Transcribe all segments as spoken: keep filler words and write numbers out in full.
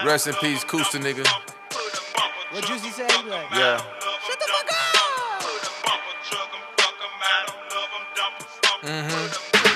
Rest in peace, Kusta, nigga. What Juicy say? Like, yeah. Shut the fuck up! Mm-hmm.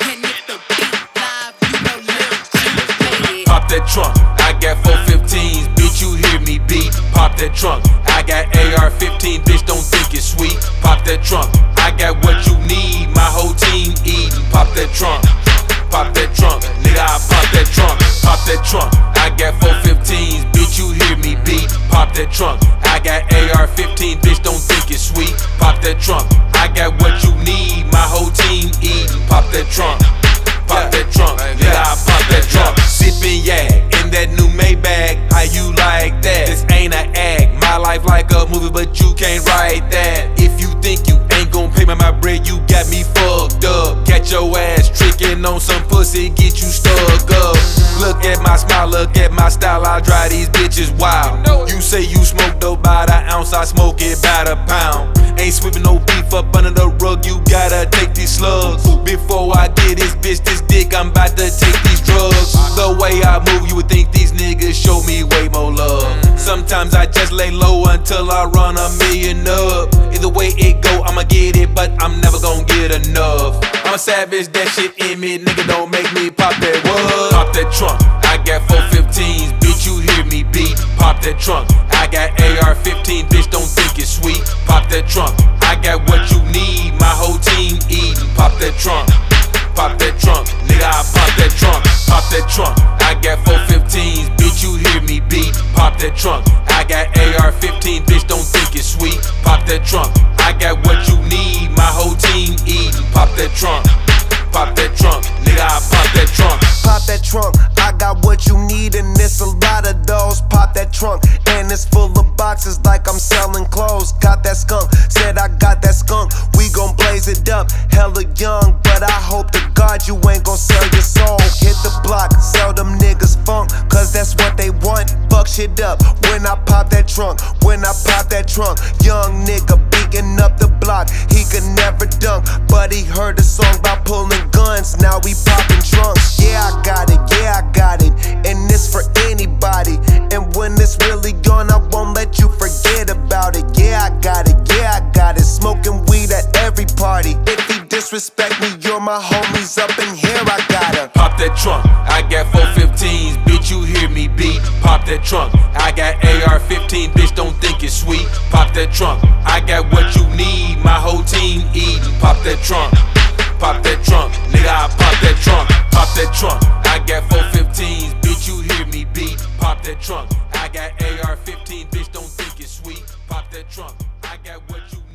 Pop that trunk, I got four fifteens, bitch, you hear me beat. Pop that trunk, I got A R fifteen, bitch, don't think it's sweet. Pop that trunk, I got what you need, my whole team eatin'. Pop that trunk, pop that trunk, nigga, I pop that trunk. Pop that trunk, I got four fifteens, bitch, you hear me beat. Pop that trunk, I got A R fifteen, bitch, don't think it's sweet. Pop that trunk, I got what you need, my whole team eatin'. Pop that trunk, pop that trunk, nigga, I pop that trunk. Sippin' yak in that new Maybach, how you like that? This ain't an act, my life like a movie, but you can't write that. If you think you ain't gon' pay me my bread, you got me fucked up. Catch your ass trickin' on some pussy, get you stuck up. Look at my smile, look at my style, I drive these bitches wild. You say you smoke dope by the ounce, I smoke it by the pound. Ain't sweeping no beef up under the rug, you gotta take these slugs. Before I get this bitch this dick, I'm about to take these drugs. The way I move, you would think these niggas show me way more love. Sometimes I just lay low until I run a million up. Either way it go, I'ma get it, but I'm never gon' get enough. I'm a savage, that shit in me, nigga, don't make me pop that what? Pop that trunk, I got four fifteens, bitch, you hear me beat. Pop that trunk, I got A R fifteen, bitch, don't think it's sweet. Pop that trunk, I got what you need, my whole team eatin'. Pop that trunk, pop that trunk, nigga, I pop that trunk. Pop that trunk, I got four fifteens, bitch, you hear me beat. Pop that trunk, I got A R fifteen, bitch, don't think it's sweet. Pop that trunk, I got what you need, my whole team eatin'. Pop that trunk, pop that trunk, nigga, I pop that trunk. Pop that trunk, I got what you need, and it's a lot of those. Pop that trunk, and it's full of boxes like I'm selling clothes. Got that skunk, said I got that skunk. We gon' blaze it up, hella young, but I hope to God you ain't gon' sell your soul. Hit the block, sell them niggas funk, cause that's what they want. Fuck shit up when I pop that trunk, when I pop that trunk. Young nigga beating up the block, he could never dunk, but he heard a song about pulling guns, now we popping trunks. Yeah, I got it, yeah, I got it, and it's for anybody. And when it's really gone, I won't let you forget about it. Yeah, I got it, yeah, I got it. Smoking weed at every party. If he disrespect me, you're my homies up in here, I gotta pop that trunk, I got four fifteens, bitch, you hear me beat. Pop that trunk, I got A R fifteen, bitch, don't think it's sweet. Pop that trunk, I got what you need, my whole team eatin'. Pop that trunk, pop that trunk, nigga, I pop that trunk. Pop that trunk, I got four fifteens, bitch, you hear me beat. Pop that trunk, I got A R fifteen, bitch, don't think it's sweet. Pop that trunk, I got what you need.